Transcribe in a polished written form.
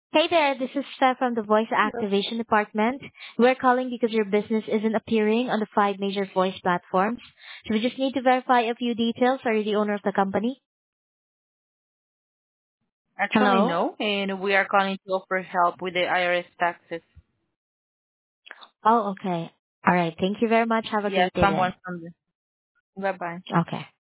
Hey there, this is Steph from the Voice Activation Department. We're calling because your business isn't appearing on the five major voice platforms. So we just need to verify a few details. Are you the owner of the company? Actually, Hello? no, and we are calling to offer help with the IRS taxes. Oh, okay. All right. Thank you very much. Have a Yes, great day then. someone from the. Bye bye. Okay.